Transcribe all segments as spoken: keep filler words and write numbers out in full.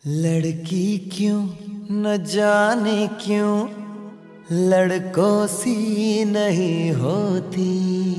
लड़की क्यों न जाने क्यों लड़कों सी नहीं होती।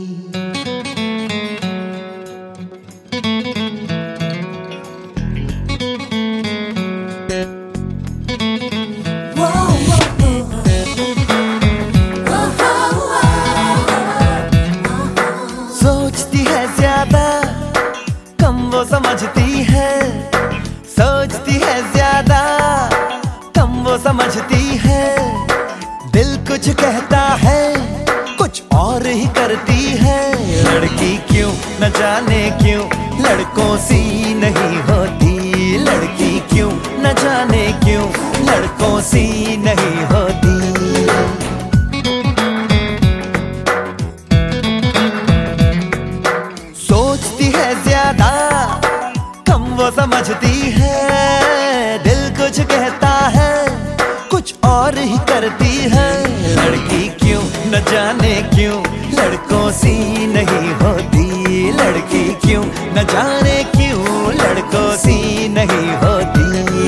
सोचती है ज्यादा कम वो समझती है, सोचती है ज्यादा कम वो समझती है। दिल कुछ कहता है कुछ और ही करती है। लड़की क्यों न जाने क्यों लड़कों सी नहीं होती। लड़की क्यों न जाने क्यों लड़कों सी नहीं होती। सोचती है ज्यादा कम वो समझती है। दिल कुछ कहता है कुछ और ही करती है। लड़की क्यों न जाने क्यों लड़कों सी नहीं होती। लड़की क्यों न जाने क्यों लड़कों सी नहीं होती।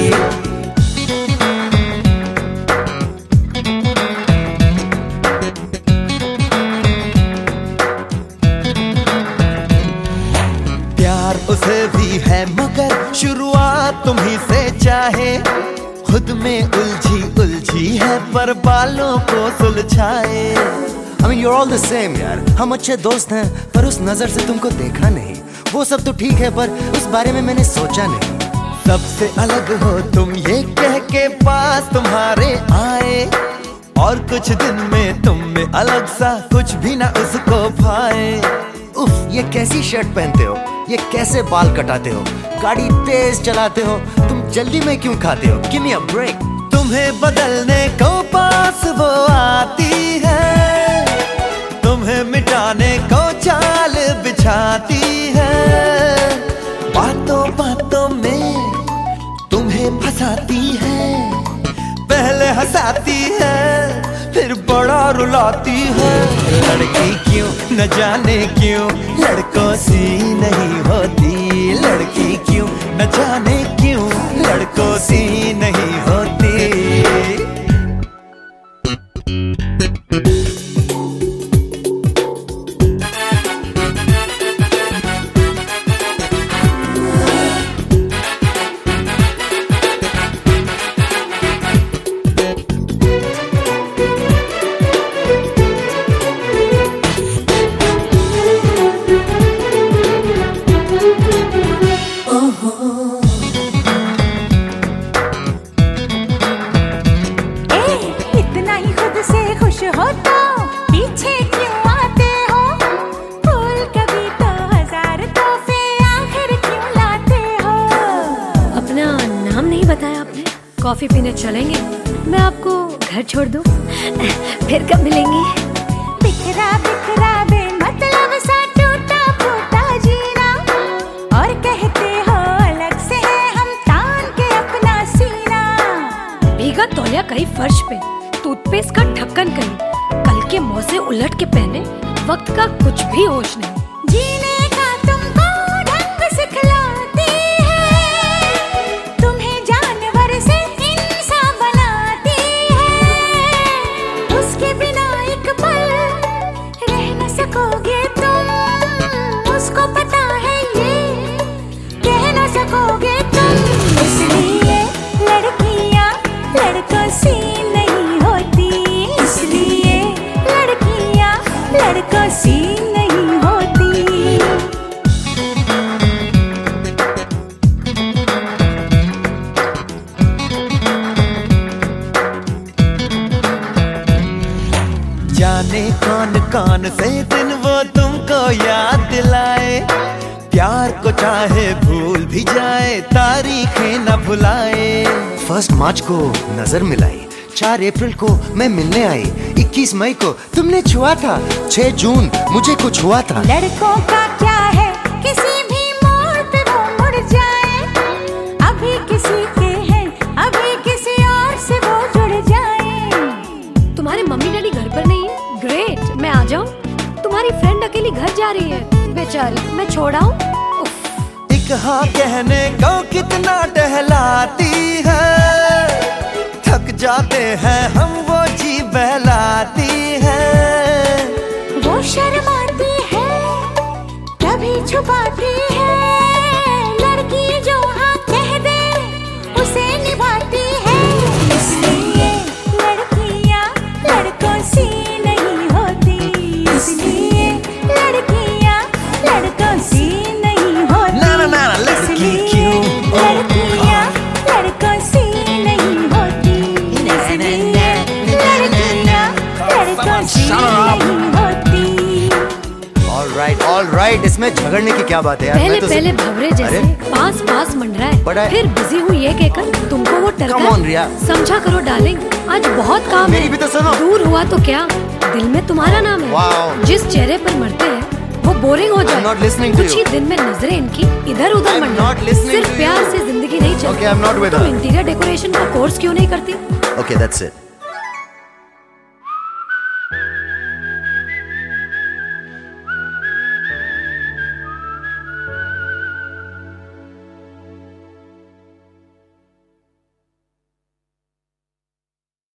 प्यार उसे भी है मगर शुरुआत तुम्ही से चाहे। खुद में उलझी उलझी है पर बालों को सुलझाए। I mean, you're all the same यार। हम अच्छे दोस्त हैं पर उस नजर से तुमको देखा नहीं। वो सब तो ठीक है पर उस बारे में मैंने सोचा नहीं। सबसे अलग हो तुम ये कह के पास तुम्हारे आए, और कुछ दिन में तुम में अलग सा कुछ भी ना उसको भाए। उफ, ये कैसी शर्ट पहनते हो, ये कैसे बाल कटाते हो, गाड़ी तेज चलाते हो, तुम जल्दी में क्यों खाते हो? Give me a break। तुम्हें बदलने को पास वो आती है, तुम्हें मिटाने को चाल बिछाती है। बातों बातों में तुम्हें फंसाती है, पहले हंसाती है फिर बड़ा रुलाती है। लड़की क्यों न जाने क्यों लड़कों सी नहीं होती। लड़की क्यों न जाने क्यों लड़कों सी नहीं होती। हो तो पीछे क्यों आते हो? फूल कभी तो हजार तोहफे आखिर क्यों लाते हो? अपना नाम नहीं बताया आपने। कॉफी पीने चलेंगे? मैं आपको घर छोड़ दूं? फिर कब मिलेंगी? बिखरा बिखरा बेमतलब सा टूटा फूटा जीना, और कहते हो अलग से है हम तान के अपना सीना। भीगा तौलिया कहीं फर्श पे, टूथपेस्ट का ढक्कन कहीं, कल के मौजे उलट के पहने, वक्त का कुछ भी होश नहीं। जीने का तुमको ढंग सिखलाती है, तुम्हें जानवर से इंसान बनाती है। उसके बिना एक पल रह न सकोगे तुम, उसको पता है ये कह न सकोगे तुम। इसलिए लड़कियां लड़कों से लड़कों सी नहीं होती। जाने कौन कौन से दिन वो तुमको याद दिलाए। प्यार को चाहे भूल भी जाए तारीखें न भुलाए। फर्स्ट मार्च को नजर मिलाई, चार अप्रैल को मैं मिलने आई, इक्कीस मई को तुमने छुआ था, छह जून मुझे कुछ हुआ था। लड़कों का क्या है किसी भी मोड़ पे वो मुड़ जाए। अभी किसी के हैं अभी किसी और से वो जुड़ जाए। तुम्हारे मम्मी डैडी घर पर नहीं है? ग्रेट, मैं आ जाऊं? तुम्हारी फ्रेंड अकेली घर जा रही है, बेचारी, मैं छोड़ आऊं? एक हाँ कहने को कितना टहलाती जाते हैं हम वो जी बहलाती है। वो शर्माती है कभी छुपाती है, लड़की जो हाँ कह दे उसे निभाती है। इसलिए लड़कियाँ लड़कों सी नहीं होती, इसलिए लड़कियाँ लड़कों सी नहीं होती। ना ना ना लड़की क्यों, लड़कियाँ लड़कों सी नहीं होती, इसलिए लड़कियाँ लड़कों सी नहीं होती। ऑलराइट ऑलराइट, इसमें झगड़ने की क्या बात है यार? पहले मैं तो पहले भवरे जैसे अरे? पास पास मंडरा बड़ा है, है। फिर बिजी हूँ ये कहकर तुमको वो टरका Come on, रिया। समझा करो डार्लिंग, आज बहुत काम मेरी है। भी तो सुनो। दूर हुआ तो क्या, दिल में तुम्हारा नाम है। Wow। जिस चेहरे पर मरते हैं वो बोरिंग हो जाए। not listening to कुछ you। ही दिन में नजरें इनकी इधर उधर I'm मंडरा। not listening सिर्फ to प्यार you। से जिंदगी नहीं चलती। Okay, I'm not with तुम her। इंटीरियर डेकोरेशन का कोर्स क्यों नहीं करती? Okay that's it.